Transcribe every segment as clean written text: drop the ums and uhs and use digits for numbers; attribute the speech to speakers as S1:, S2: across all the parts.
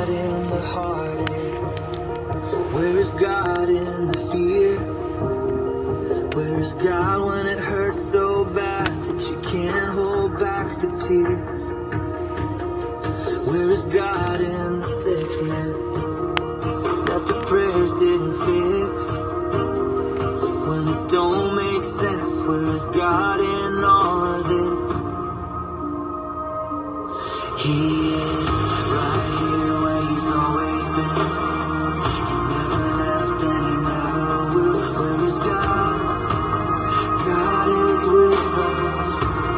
S1: God in the heartache? Where is God in the fear? Where is God when it hurts so bad that you can't hold back the tears? Where is God in the sickness that the prayers didn't fix? When it don't make sense, where is God in all of this? He is right here where he's always been. He never left and he never will. Where is God? God is with us.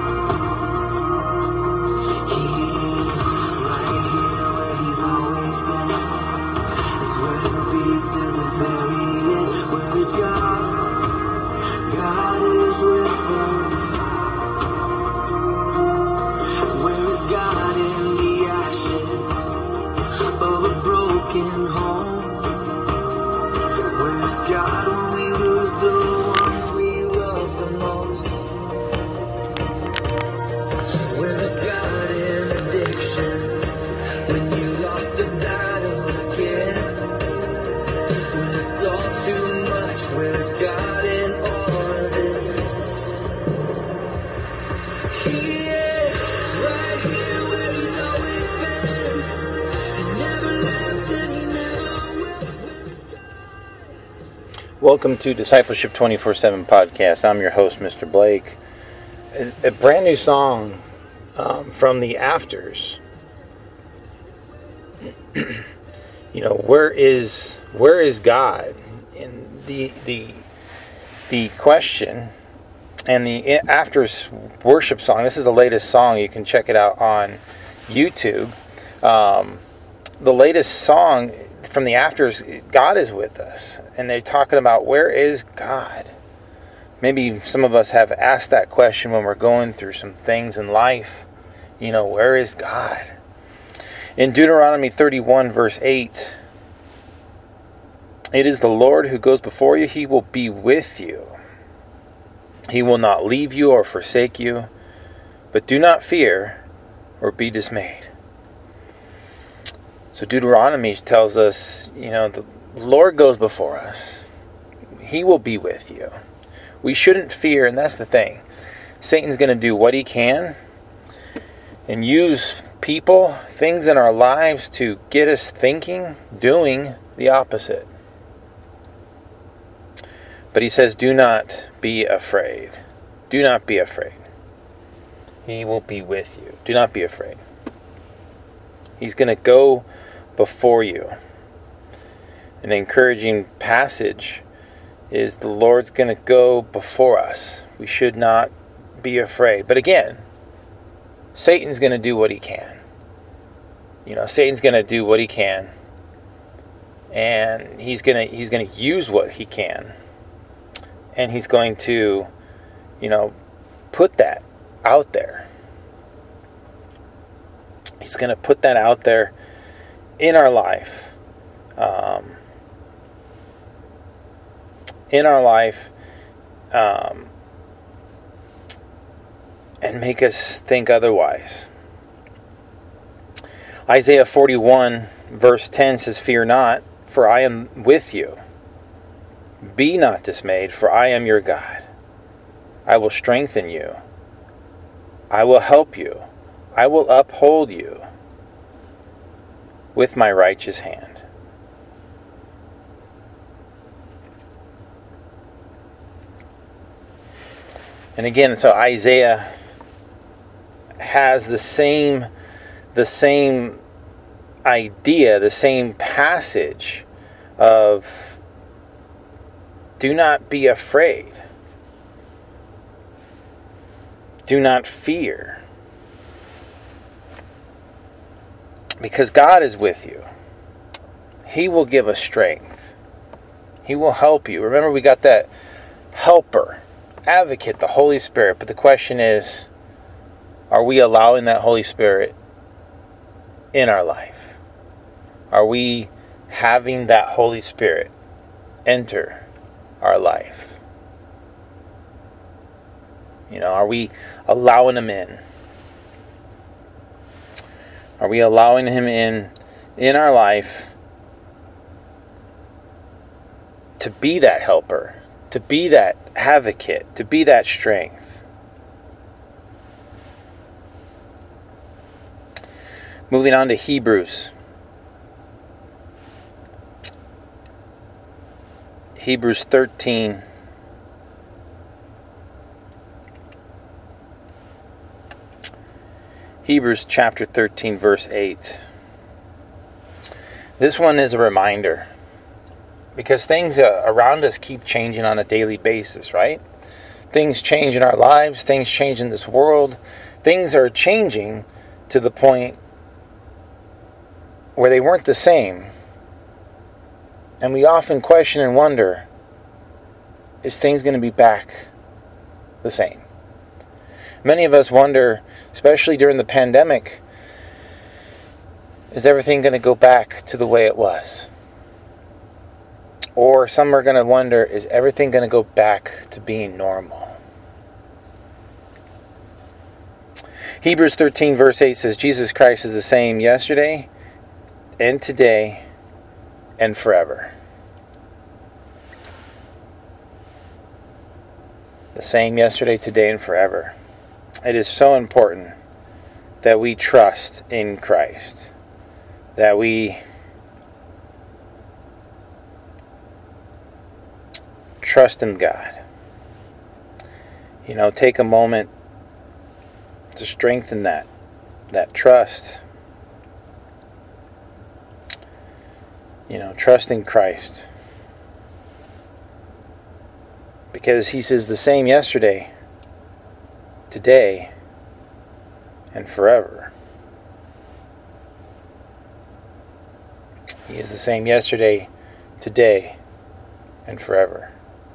S1: He is right here where he's always been. It's where he'll be till the very end. Where is God? God is with us. Where is God in the ashes of a broken home? Where is God when we lose the ones we love the most? Where is God in addiction when you lost the battle again? When it's all too much, where is God in all of this? He is right here where he's always been. He never left and he never will.
S2: Welcome to Discipleship 24/7 podcast. I'm your host, Mr. Blake. A brand new song from the Afters. Where is God? And the question, and the Afters worship song. This is the latest song. You can check it out on YouTube. The latest song from the Afters, God is with us. And they're talking about, where is God? Maybe some of us have asked that question when we're going through some things in life. Where is God? In Deuteronomy 31 verse 8, it is the Lord who goes before you. He will be with you. He will not leave you or forsake you. But do not fear or be dismayed. So Deuteronomy tells us, the Lord goes before us. He will be with you. We shouldn't fear, and that's the thing. Satan's going to do what he can and use people, things in our lives to get us thinking, doing the opposite. But he says, do not be afraid. Do not be afraid. He will be with you. Do not be afraid. He's going to go before you. An encouraging passage is the Lord's going to go before us. We should not be afraid. But again, Satan's going to do what he can. Satan's going to do what he can. And he's going to use what he can. And he's going to, put that out there. He's going to put that out there in our life. And make us think otherwise. Isaiah 41 verse 10 says, fear not, for I am with you. Be not dismayed, for I am your God. I will strengthen you. I will help you. I will uphold you with my righteous hand. And again, so Isaiah has the same idea, the same passage of do not be afraid. Do not fear. Because God is with you. He will give us strength. He will help you. Remember, we got that helper, advocate, the Holy Spirit. But the question is, are we allowing that Holy Spirit in our life? Are we having that Holy Spirit enter our life? Are we allowing him in? Are we allowing him in our life to be that helper, to be that advocate, to be that strength. Moving on to Hebrews. Hebrews 13. Hebrews chapter 13, verse 8. This one is a reminder, because things around us keep changing on a daily basis, right? Things change in our lives, things change in this world. Things are changing to the point where they weren't the same. And we often question and wonder, is things going to be back the same? Many of us wonder, especially during the pandemic, is everything going to go back to the way it was? Or some are going to wonder, is everything going to go back to being normal? Hebrews 13 verse 8 says, Jesus Christ is the same yesterday and today and forever. The same yesterday, today, and forever. It is so important that we trust in Christ, that we trust in God. Take a moment to strengthen that trust. Trust in Christ. Because he says the same yesterday, today, and forever. He is the same yesterday, today, and forever.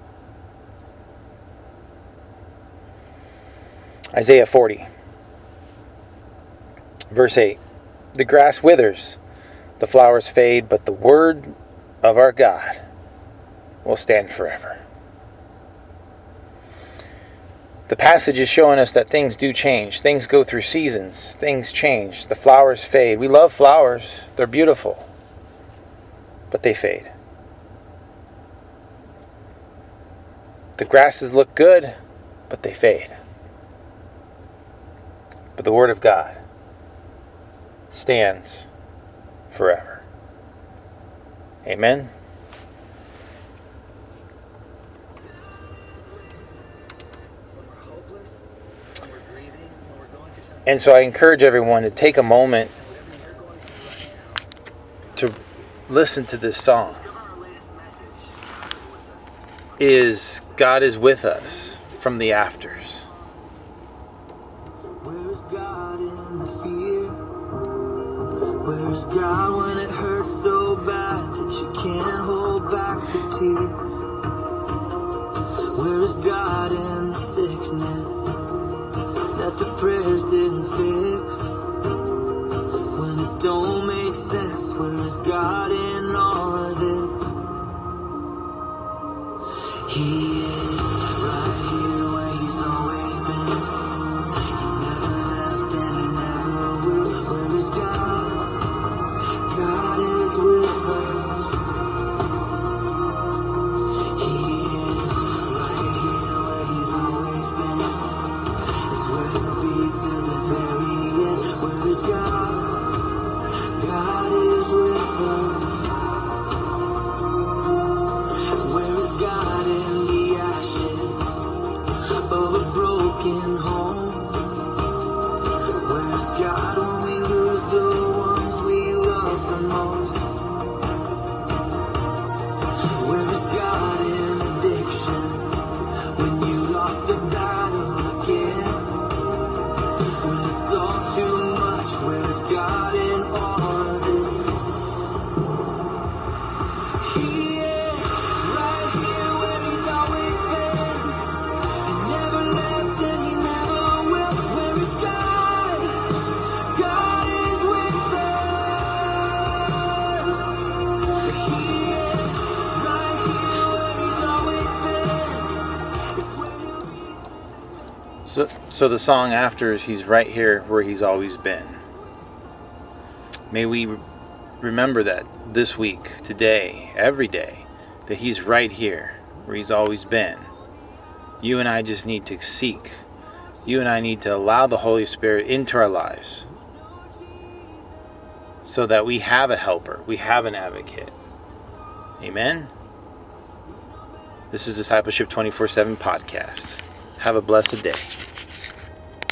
S2: Isaiah 40, verse 8. The grass withers, the flowers fade, but the word of our God will stand forever. The passage is showing us that things do change. Things go through seasons. Things change. The flowers fade. We love flowers. They're beautiful. But they fade. The grasses look good, but they fade. But the Word of God stands forever. Amen. And so I encourage everyone to take a moment to listen to this song. God is with us from the afters.
S1: Where's God in the fear? Where's God when it hurts so bad that you can't hold back the tears? Where's God in the sickness that the prayers didn't fix? When it don't make sense, where's God in all of this? He is right here where he's always been. He never left and he never will. Where is God? God is with us. He is right here where he's always been. It's where he'll be till the very end. Where is God? God is with us. Where is God in the ashes of a broken home? Where's God when we lose the ones we love the most? Where is God in addiction when you lost the battle again? When it's all too much, where's God in all of this? He is right here where he's always been. He never left and he never will. Where is God? God is with us. He is right here where he's always been. It's where he'll be.
S2: So the song after is He's right here where he's always been. May we remember that this week, today, every day, that He's right here where He's always been. You and I just need to seek. You and I need to allow the Holy Spirit into our lives so that we have a helper, we have an advocate. Amen? This is Discipleship 24/7 podcast. Have a blessed day.